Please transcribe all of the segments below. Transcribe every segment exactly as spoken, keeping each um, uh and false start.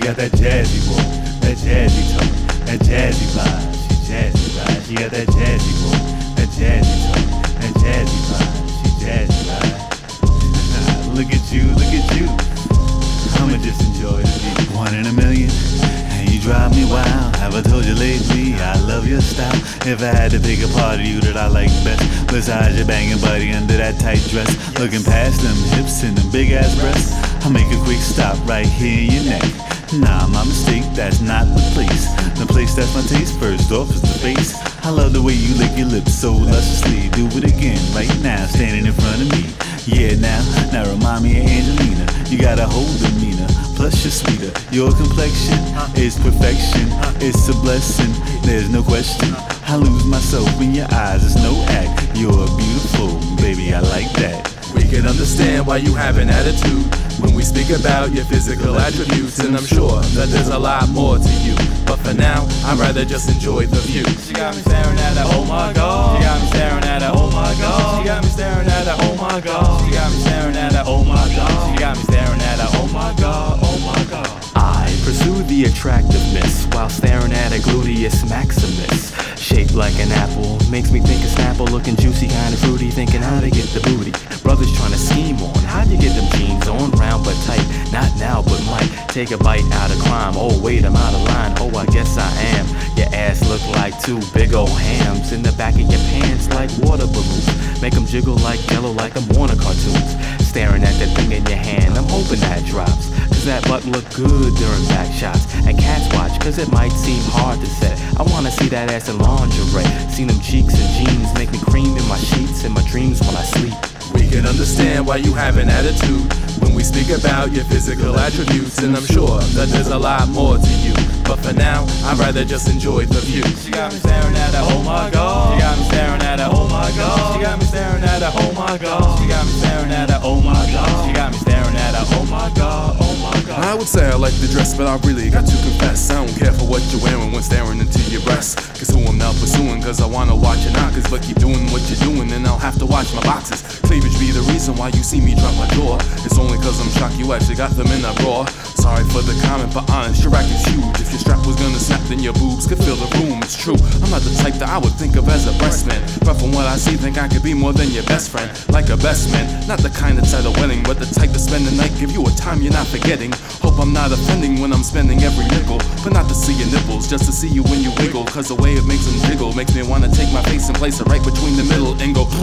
got that jazzy walk, that jazzy talk, that jazzy vibe. She jazzy vibe. She got that jazzy walk, that jazzy talk, that jazzy vibe. She jazzy vibe. Look at you, look at you. I'ma just enjoy the beat. One in a million, and you drive me wild. Have I told you lately I love your style? If I had to pick a part of you that I like best, besides your banging body under that tight dress, looking past them hips and them big ass breasts, I'll make a quick stop right here in your neck. Nah, my mistake, that's not the place. The place that's my taste, first off is the face. I love the way you lick your lips so lusciously. Do it again right now, standing in front of me. Yeah, now, now remind me of Angelina. You got a whole demeanor, plus you're sweeter. Your complexion is perfection. It's a blessing, there's no question. I lose myself in your eyes, it's no act. You're beautiful, baby, I like that. We can understand why you have an attitude when we speak about your physical attributes, and I'm sure that there's a lot more to you. But for now, I'd rather just enjoy the view. She got me staring at her, oh my god. She got me staring at her, oh my god. She got me staring at her, oh my god. She got me staring at her, oh my god. She got me staring at her, oh my god, oh my god. I pursue the attractiveness while staring at a gluteus maximus. Shaped like an apple, makes me think of Snapple, looking juicy, kinda fruity, thinking how to get the booty. Brothers trying to scheme on, how'd you get them jeans on? Round but tight, not now but might take a bite out of crime. Oh wait, I'm out of line, oh I guess I am. Your ass look like two big ol' hams in the back of your pants like water balloons. Make them jiggle like jello like them Warner cartoons. Staring at that thing in your hand, I'm hoping that drops, cause that butt look good during back shots. And cats watch, cause it might seem hard to set. I wanna see that ass in lingerie. Seen them cheeks and jeans make me cream in my sheets, in my dreams when I sleep. We can understand why you have an attitude when we speak about your physical attributes, and I'm sure that there's a lot more to you. But for now, I'd rather just enjoy the view. She got me staring at her, oh my god. She got me staring at her, oh my god. She got me staring at her, oh my god. She got me staring at her, oh my god. She got me staring at her, oh my god, oh my god. I would say I like the dress, but I really got to confess, I don't care for what you're wearing when staring into your breasts. Cause who I'm now pursuing, cause I wanna watch your knockers. But keep doing what you're doing and I'll have to watch my boxes. Cleavage be the reason why you see me drop my jaw. It's only cause I'm shocked you actually got them in a bra. Sorry for the comment, but honest, your rack is huge. If your strap was gonna snap, then your boobs could fill the room. It's true, I'm not the type that I would think of as a breast man, but from what I see, think I could be more than your best friend. Like a best man, not the kind that's at a wedding, but the type to spend the night, give you a time you're not forgetting. Hope I'm not offending when I'm spending every nickel, but not to see your nipples, just to see you when you wiggle. Cause the way it makes them jiggle makes me wanna take my face and place it right between the middle and go.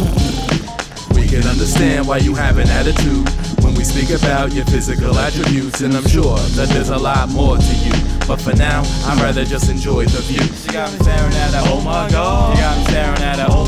We can understand why you have an attitude when we speak about your physical attributes, and I'm sure that there's a lot more to you. But for now, I'd rather just enjoy the view. She got me staring at her, oh my god. She got me staring at her, oh